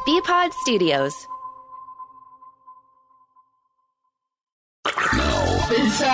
Bpod Studios. Now,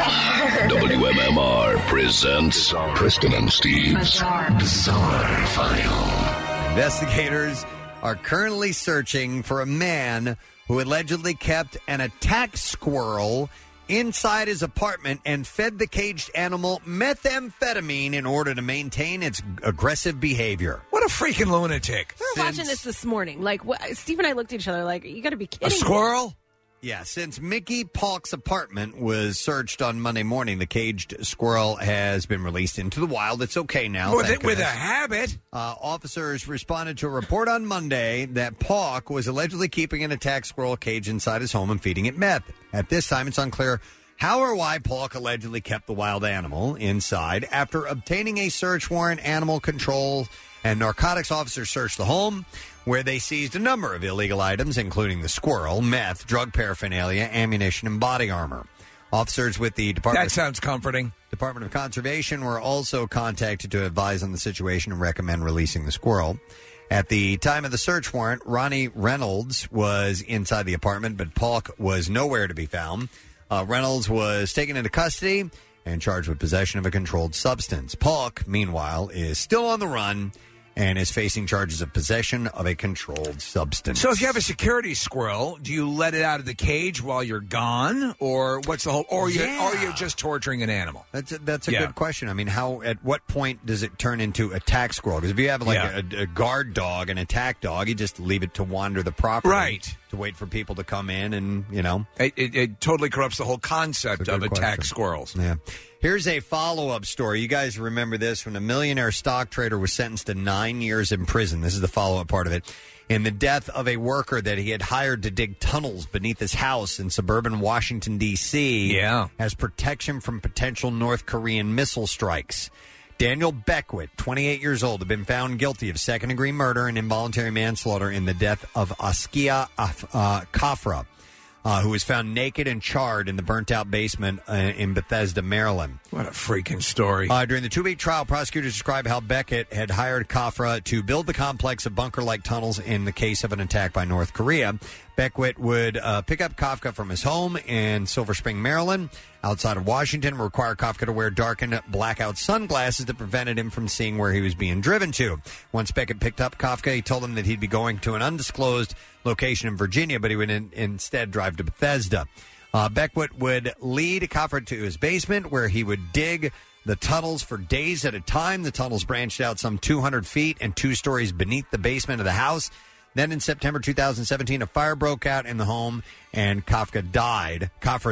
WMMR presents Kristen and Steve's Bizarre File. Investigators are currently searching for a man who allegedly kept an attack squirrel inside his apartment and fed the caged animal methamphetamine in order to maintain its aggressive behavior. What a freaking lunatic. We were watching this morning. Like, Steve and I looked at each other like, you got to be kidding A squirrel? me. Yeah, since Mickey Polk's apartment was searched on Monday morning, the caged squirrel has been released into the wild. It's okay now. With a habit. Officers responded to a report on Monday that Polk was allegedly keeping an attack squirrel cage inside his home and feeding it meth. At this time, it's unclear how or why Polk allegedly kept the wild animal inside. After obtaining a search warrant, animal control and narcotics officers searched the home, where they seized a number of illegal items, including the squirrel, meth, drug paraphernalia, ammunition, and body armor. Officers with the Department of Conservation were also contacted to advise on the situation and recommend releasing the squirrel. At the time of the search warrant, Ronnie Reynolds was inside the apartment, but Polk was nowhere to be found. Reynolds was taken into custody and charged with possession of a controlled substance. Polk, meanwhile, is still on the run and is facing charges of possession of a controlled substance. So if you have a security squirrel, do you let it out of the cage while you're gone? Or what's the whole... Or you're just torturing an animal? That's a good question. I mean, at what point does it turn into attack squirrel? Because if you have a guard dog, an attack dog, you just leave it to wander the property. Right. To wait for people to come in and, you know. It totally corrupts the whole concept of attack squirrels. Yeah. Here's a follow-up story. You guys remember this when a millionaire stock trader was sentenced to 9 years in prison. This is the follow-up part of it. In the death of a worker that he had hired to dig tunnels beneath his house in suburban Washington, D.C. as protection from potential North Korean missile strikes. Daniel Beckwith, 28 years old, had been found guilty of second-degree murder and involuntary manslaughter in the death of Askia Kafra, who was found naked and charred in the burnt-out basement in Bethesda, Maryland. What a freaking story. During the 2-week trial, prosecutors described how Beckett had hired Kafra to build the complex of bunker-like tunnels in the case of an attack by North Korea. Beckwith would pick up Kafka from his home in Silver Spring, Maryland, outside of Washington, require Kafka to wear darkened blackout sunglasses that prevented him from seeing where he was being driven to. Once Beckett picked up Kafka, he told him that he'd be going to an undisclosed location in Virginia, but he would instead drive to Bethesda. Beckwith would lead Kafka to his basement, where he would dig the tunnels for days at a time. The tunnels branched out some 200 feet and 2 stories beneath the basement of the house. Then in September 2017, a fire broke out in the home, and Kafka died.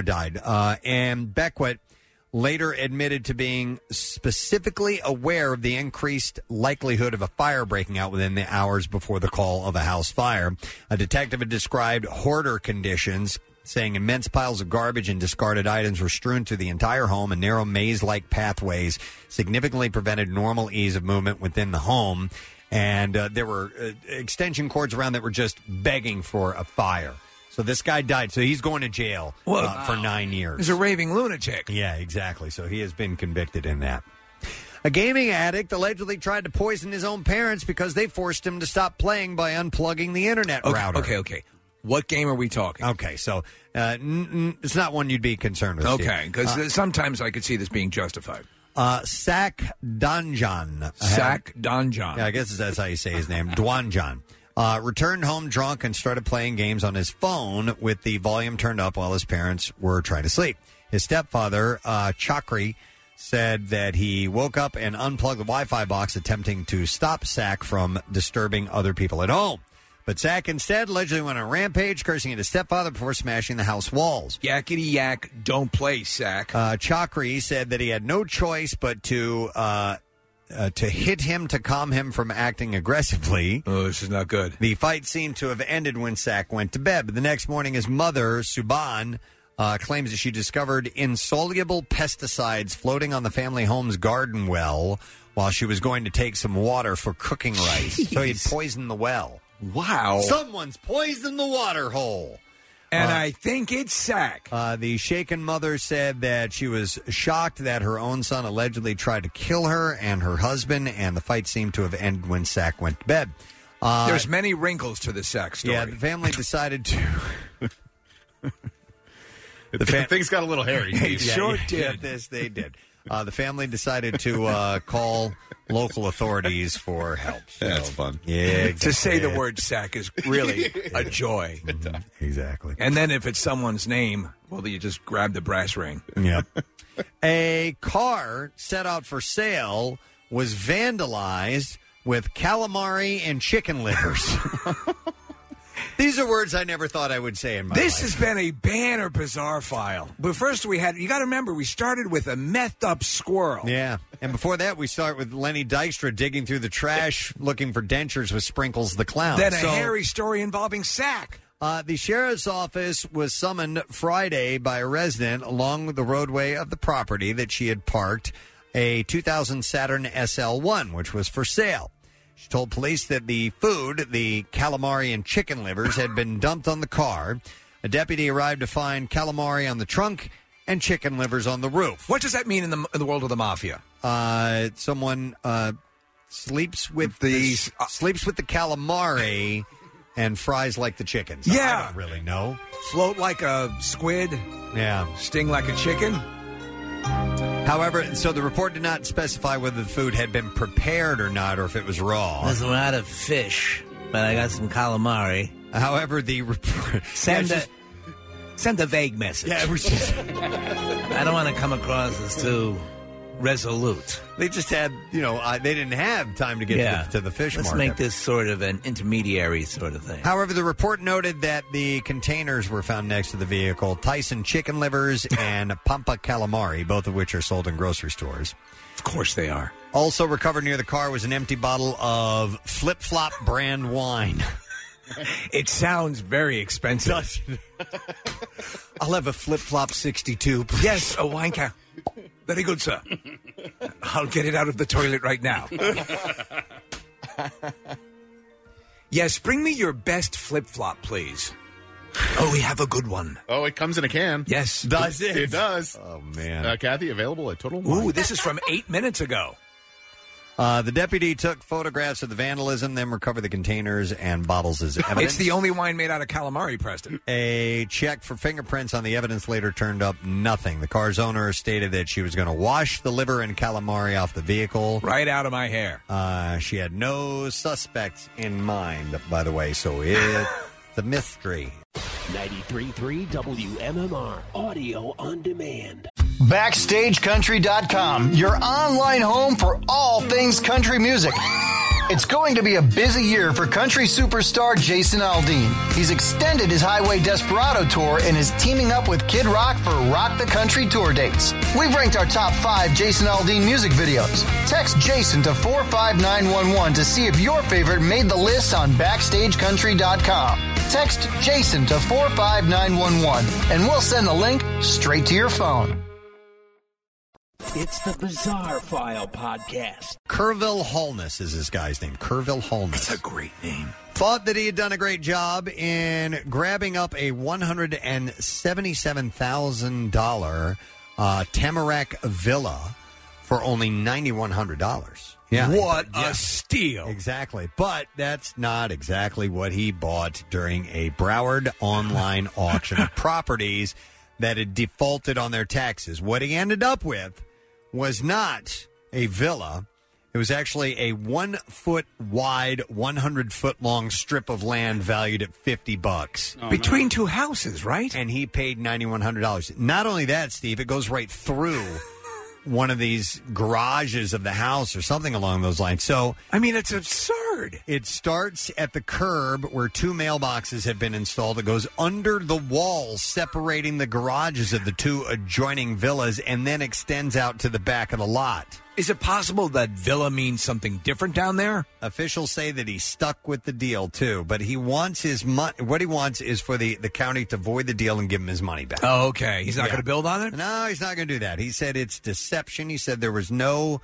And Beckwith later admitted to being specifically aware of the increased likelihood of a fire breaking out within the hours before the call of a house fire. A detective had described hoarder conditions, saying immense piles of garbage and discarded items were strewn through the entire home, and narrow maze-like pathways significantly prevented normal ease of movement within the home. And there were extension cords around that were just begging for a fire. So this guy died. So he's going to jail for 9 years. He's a raving lunatic. Yeah, exactly. So he has been convicted in that. A gaming addict allegedly tried to poison his own parents because they forced him to stop playing by unplugging the internet router. Okay. What game are we talking? Okay, so it's not one you'd be concerned with. Okay, because sometimes I could see this being justified. Sak Danjan. Sak Danjan. Yeah, I guess that's how you say his name. Dwanjan. Returned home drunk and started playing games on his phone with the volume turned up while his parents were trying to sleep. His stepfather, Chakri, said that he woke up and unplugged the Wi-Fi box, attempting to stop Sak from disturbing other people at home. But Sak instead allegedly went on a rampage, cursing at his stepfather before smashing the house walls. Yakety yak, don't play, Sak. Chakri said that he had no choice but to hit him to calm him from acting aggressively. Oh, this is not good. The fight seemed to have ended when Sak went to bed. But the next morning, his mother, Suban, claims that she discovered insoluble pesticides floating on the family home's garden well while she was going to take some water for cooking rice. Jeez. So he'd poisoned the well. Wow. Someone's poisoned the water hole. And I think it's Sak. The shaken mother said that she was shocked that her own son allegedly tried to kill her and her husband, and the fight seemed to have ended when Sak went to bed. There's many wrinkles to the sex story. Yeah, the family decided to... Things got a little hairy. They sure Yeah, did. they did. The family decided to call local authorities for help. So, That's fun. Yeah, exactly. To say the word sack is really a joy. Exactly. And then if it's someone's name, well, you just grab the brass ring. Yep. A car set out for sale was vandalized with calamari and chicken livers. These are words I never thought I would say in my life. This has been a banner bizarre file. But first you got to remember, we started with a methed up squirrel. Yeah. And before that, we start with Lenny Dykstra digging through the trash looking for dentures with Sprinkles the Clown. Then a hairy story involving sack. The sheriff's office was summoned Friday by a resident along the roadway of the property that she had parked a 2000 Saturn SL1, which was for sale. She told police that the food, the calamari and chicken livers, had been dumped on the car. A deputy arrived to find calamari on the trunk and chicken livers on the roof. What does that mean in the world of the mafia? Someone sleeps with the calamari and fries like the chickens. Yeah. I don't really know. Float like a squid. Yeah. Sting like a chicken. However, so the report did not specify whether the food had been prepared or not, or if it was raw. Listen, we're out of fish, but I got some calamari. However, the report... Send a vague message. Yeah, it was just... I don't want to come across as too resolute. They just had, they didn't have time to get to the fish Let's market. make this sort of an intermediary sort of thing. However, the report noted that the containers were found next to the vehicle, Tyson chicken livers and Pampa calamari, both of which are sold in grocery stores. Of course they are. Also recovered near the car was an empty bottle of Flip Flop brand wine. It sounds very expensive. I'll have a Flip Flop 62, please. Yes, a wine can. Very good, sir. I'll get it out of the toilet right now. Yes, bring me your best flip-flop, please. Oh, we have a good one. Oh, it comes in a can. Yes. Does it? It does. Oh, man. Kathy, available at Total Ooh, Wine. this is from 8 minutes ago. The deputy took photographs of the vandalism, then recovered the containers and bottles as evidence. It's the only wine made out of calamari, Preston. A check for fingerprints on the evidence later turned up nothing. The car's owner stated that she was going to wash the liver and calamari off the vehicle. Right out of my hair. She had no suspects in mind, by the way, so it's a mystery. 93.3 WMMR, audio on demand. BackstageCountry.com, your online home for all things country music. It's going to be a busy year for country superstar Jason Aldean. He's extended his Highway Desperado tour and is teaming up with Kid Rock for Rock the Country tour dates. We've ranked our top 5 Jason Aldean music videos. Text Jason to 45911 to see if your favorite made the list on BackstageCountry.com. Text Jason to 45911 and we'll send the link straight to your phone. It's the Bizarre File podcast. Kerville Holness is this guy's name. Kerville Holness. That's a great name. Thought that he had done a great job in grabbing up a $177,000 Tamarack villa for only $9,100. Yeah, What a steal. Exactly. But that's not exactly what he bought during a Broward online auction of properties that had defaulted on their taxes. What he ended up with was not a villa. It was actually a 1 foot wide, 100 foot long strip of land valued at $50. Between two houses, right? And he paid $9,100. Not only that, Steve, it goes right through one of these garages of the house or something along those lines. So, I mean, it's absurd. It starts at the curb where 2 mailboxes have been installed. It goes under the wall separating the garages of the 2 adjoining villas and then extends out to the back of the lot. Is it possible that villa means something different down there? Officials say that he's stuck with the deal, too. But he wants his money. What he wants is for the county to void the deal and give him his money back. Oh, okay. He's not going to build on it? No, he's not going to do that. He said it's deception. He said there was no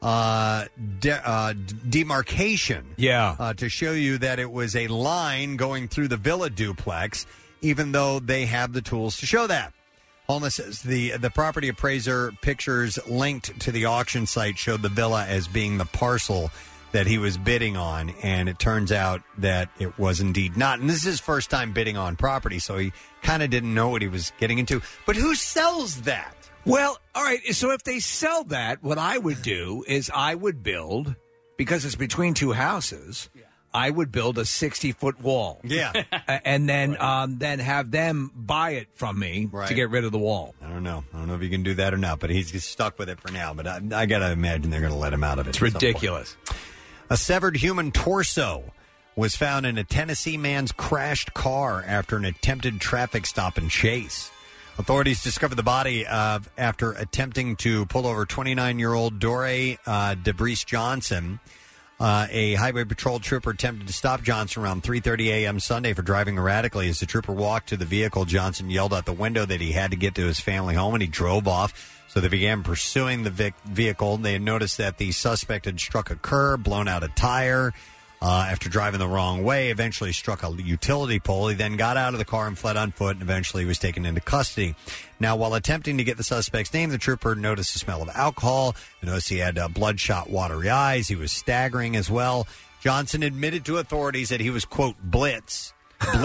demarcation to show you that it was a line going through the villa duplex, even though they have the tools to show that. Holness says the property appraiser pictures linked to the auction site showed the villa as being the parcel that he was bidding on, and it turns out that it was indeed not. And this is his first time bidding on property, so he kind of didn't know what he was getting into. But who sells that? Well, all right, so if they sell that, what I would do is I would build, because it's between two houses, I would build a 60-foot wall. Yeah. And then have them buy it from me to get rid of the wall. I don't know if you can do that or not, but he's stuck with it for now. But I got to imagine they're going to let him out of it. It's ridiculous. A severed human torso was found in a Tennessee man's crashed car after an attempted traffic stop and chase. Authorities discovered the body after attempting to pull over 29-year-old Dore DeBreece Johnson. A highway patrol trooper attempted to stop Johnson around 3:30 a.m. Sunday for driving erratically. As the trooper walked to the vehicle, Johnson yelled out the window that he had to get to his family home, and he drove off. So they began pursuing the vehicle. They had noticed that the suspect had struck a curb, blown out a tire after driving the wrong way, eventually struck a utility pole. He then got out of the car and fled on foot, and eventually was taken into custody. Now, while attempting to get the suspect's name, the trooper noticed the smell of alcohol. He noticed he had bloodshot, watery eyes. He was staggering as well. Johnson admitted to authorities that he was, quote, blitzed.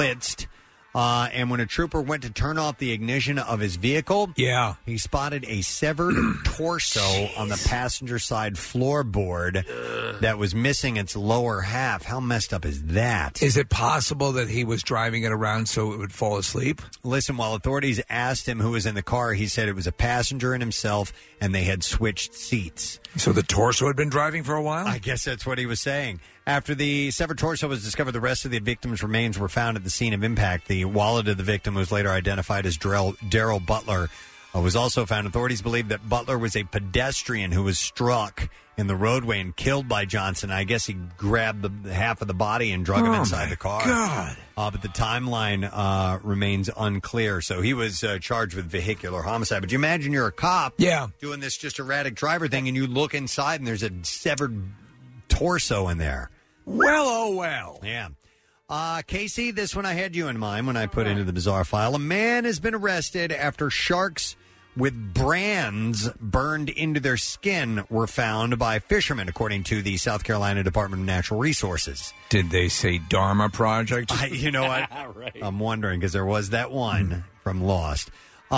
And when a trooper went to turn off the ignition of his vehicle, he spotted a severed torso on the passenger side floorboard that was missing its lower half. How messed up is that? Is it possible that he was driving it around so it would fall asleep? Listen, while authorities asked him who was in the car, he said it was a passenger and himself, and they had switched seats. So the torso had been driving for a while? I guess that's what he was saying. After the severed torso was discovered, the rest of the victim's remains were found at the scene of impact. The wallet of the victim was later identified as Daryl Butler. Was also found. Authorities believe that Butler was a pedestrian who was struck in the roadway and killed by Johnson. I guess he grabbed the half of the body and drug him inside the car. God. But the timeline remains unclear. So he was charged with vehicular homicide. But you imagine you're a cop doing this just erratic driver thing, and you look inside and there's a severed torso in there. Well, oh well. Yeah. Casey, this one I had you in mind when I put into the bizarre file. A man has been arrested after sharks with brands burned into their skin were found by fishermen, according to the South Carolina Department of Natural Resources. Did they say Dharma Project? You know what? Right. I'm wondering, because there was that one from Lost.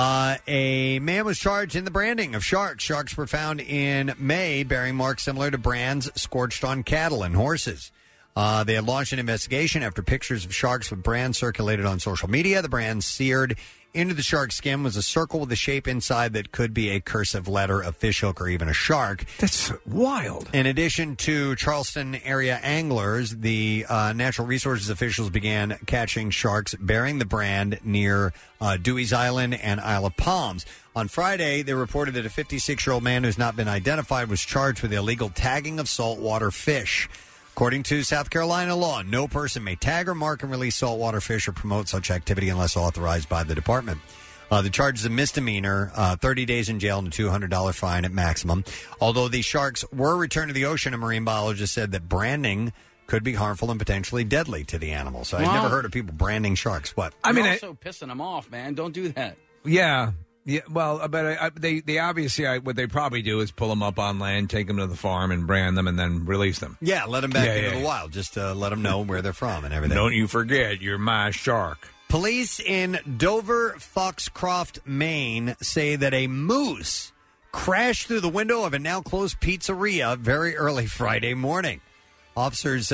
A man was charged in the branding of sharks. Sharks were found in May bearing marks similar to brands scorched on cattle and horses. They had launched an investigation after pictures of sharks with brands circulated on social media. The brand seared into the shark's skin was a circle with a shape inside that could be a cursive letter, a fishhook, or even a shark. That's wild. In addition to Charleston area anglers, the natural resources officials began catching sharks bearing the brand near Dewey's Island and Isle of Palms. On Friday, they reported that a 56-year-old man who's not been identified was charged with illegal tagging of saltwater fish. According to South Carolina law, no person may tag or mark and release saltwater fish or promote such activity unless authorized by the department. The charge is a misdemeanor, 30 days in jail and a $200 fine at maximum. Although the sharks were returned to the ocean, a marine biologist said that branding could be harmful and potentially deadly to the animal. So I've never heard of people branding sharks. What? You're also pissing them off, man. Don't do that. Yeah. Yeah, well, but they obviously, what they probably do is pull them up on land, take them to the farm, and brand them, and then release them. Yeah, let them back into the wild. Just let them know where they're from and everything. Don't you forget, you're my shark. Police in Dover, Foxcroft, Maine, say that a moose crashed through the window of a now-closed pizzeria very early Friday morning. Officers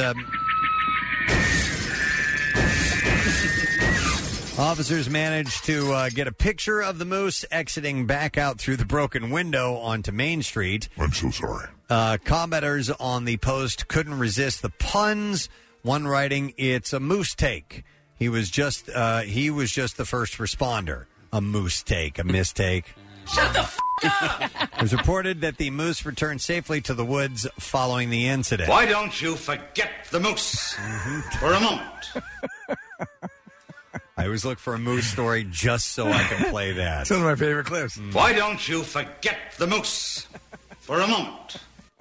managed to get a picture of the moose exiting back out through the broken window onto Main Street. I'm so sorry. Commenters on the post couldn't resist the puns. One writing, "It's a moose take." He was just the first responder. A moose take, a mistake. Shut the f*** up! It was reported that the moose returned safely to the woods following the incident. Why don't you forget the moose for a moment? I always look for a moose story just so I can play that. It's one of my favorite clips. Why don't you forget the moose for a moment?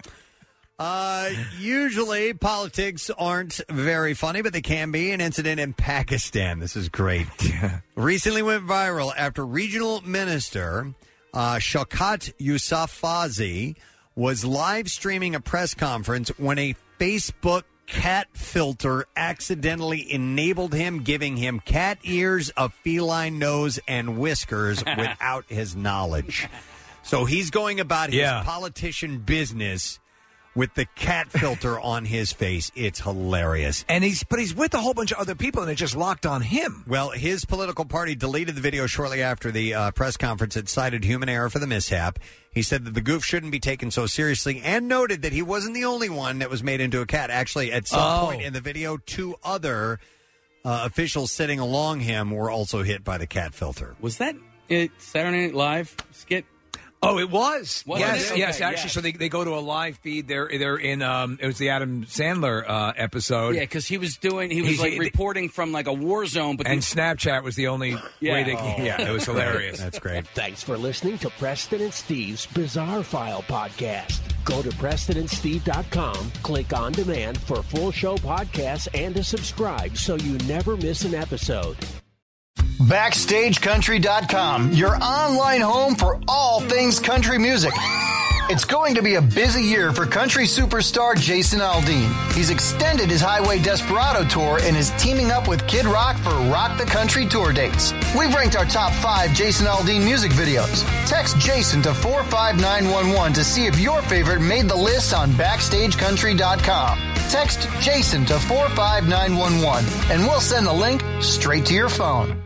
Usually politics aren't very funny, but they can be. An incident in Pakistan. This is great. Recently went viral after regional minister Shaukat Yousafzai was live streaming a press conference when a Facebook cat filter accidentally enabled him, giving him cat ears, a feline nose, and whiskers without his knowledge. So he's going about his politician business with the cat filter on his face. It's hilarious. And he's with a whole bunch of other people, and it just locked on him. Well, his political party deleted the video shortly after the press conference. It cited human error for the mishap. He said that the goof shouldn't be taken so seriously and noted that he wasn't the only one that was made into a cat. Actually, at some point in the video, 2 other officials sitting along him were also hit by the cat filter. Was that Saturday Night Live skit? Oh, it was. Yes. Okay, Actually, yes. so they go to a live feed. They're in. It was the Adam Sandler episode. Yeah, because he was reporting from like a war zone, but Snapchat was the only way to. Yeah, it was hilarious. That's great. Thanks for listening to Preston and Steve's Bizarre File podcast. Go to PrestonandSteve.com, click on demand for full show podcasts and to subscribe so you never miss an episode. BackstageCountry.com, your online home for all things country music. It's going to be a busy year for country superstar Jason Aldean. He's extended his Highway Desperado tour and is teaming up with Kid Rock for Rock the Country tour dates. We've ranked our top 5 Jason Aldean music videos. Text Jason to 45911 to see if your favorite made the list on BackstageCountry.com. Text Jason to 45911 and we'll send the link straight to your phone.